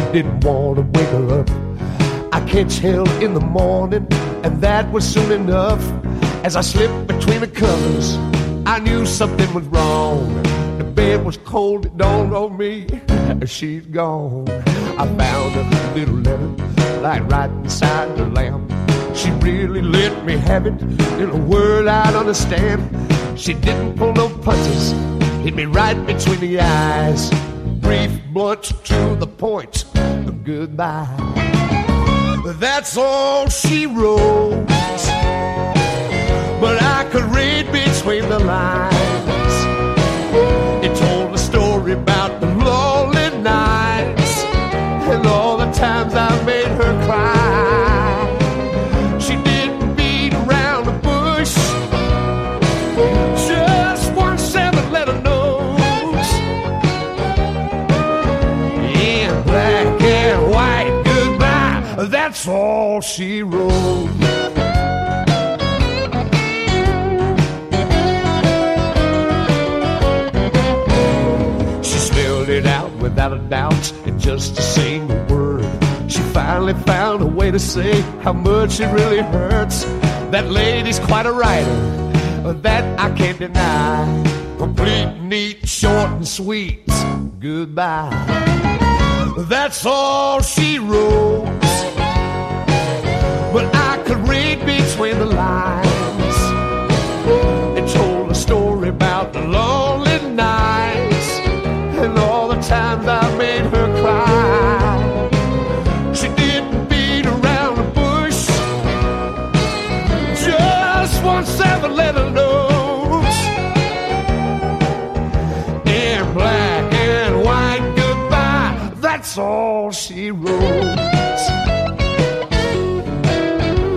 didn't want to wake her up. I catch hell in the morning, and that was soon enough. As I slipped between the covers, I knew something was wrong. The bed was cold, it dawned on me, she's gone. I found a little letter, like right inside the lamp. She really let me have it in a word I'd understand. She didn't pull no punches, hit me right between the eyes. Brief, blunt, to the point, goodbye. That's all she wrote, but I could read between the lines. It told a story about the lonely nights and all the times I made her cry. She didn't beat around the bush, just 1 7-letter note. In black and white, goodbye, that's all she wrote. It out without a doubt in just a single word. She finally found a way to say how much it really hurts. That lady's quite a writer, that I can't deny. Complete, neat, short and sweet, goodbye. That's all she wrote, but I could read between the lines. It told a story about the lonely nights and all the times I made her cry. She didn't beat around the bush, just 1 7-letter note. In black and white, goodbye, that's all she wrote.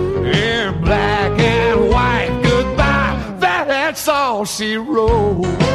In black and white, goodbye, that's all she wrote.